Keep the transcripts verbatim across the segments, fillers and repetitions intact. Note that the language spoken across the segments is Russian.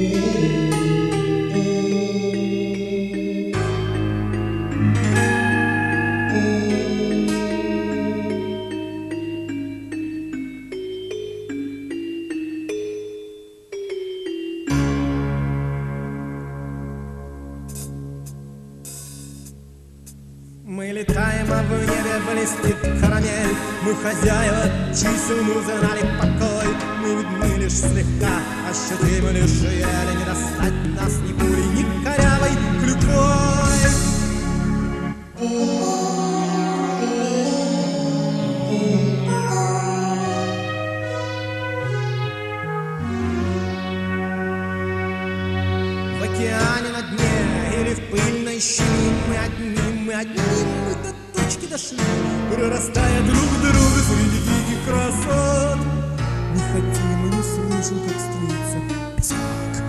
Мы летаем, а в небе блестит карамель. Мы хозяева чисел, мы узнали покой. Мы видны лишь слегка, ощутимы лишь еле. Не достать нас ни пулей, ни корявой клюкой. В океане на дне или в пыльной щели мы одни. Мы одни, мы до точки дошли, прорастая друг друга среди диких красот. Не хотим и не слышим, как струится песок.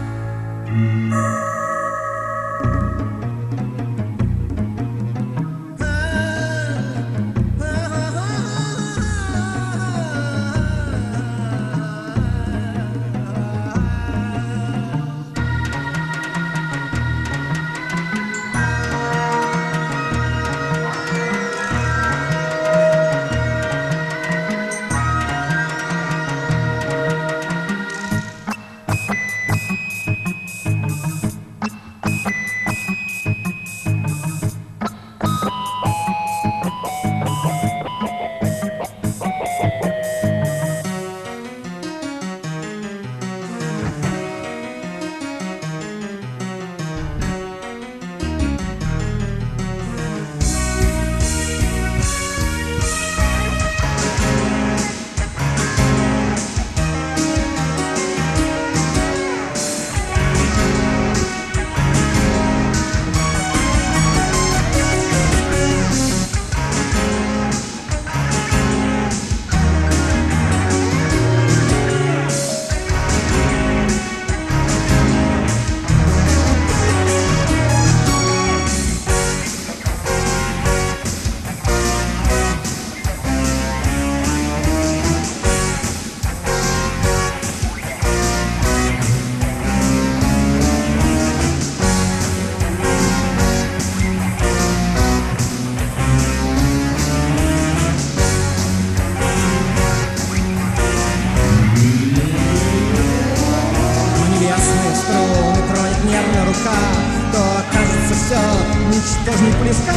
То окажется все ничтожней близка.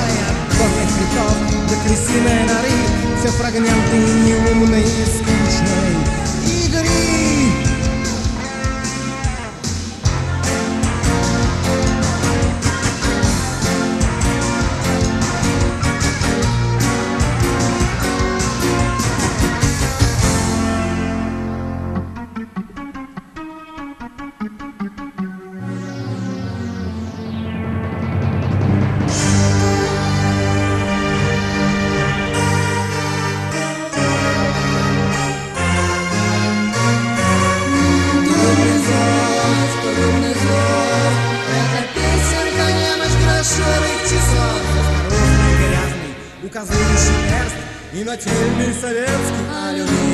От горных цветов до крысиной норы все фрагменты неумной и скучной игры. Указывающий перст и нательный советский алюминий.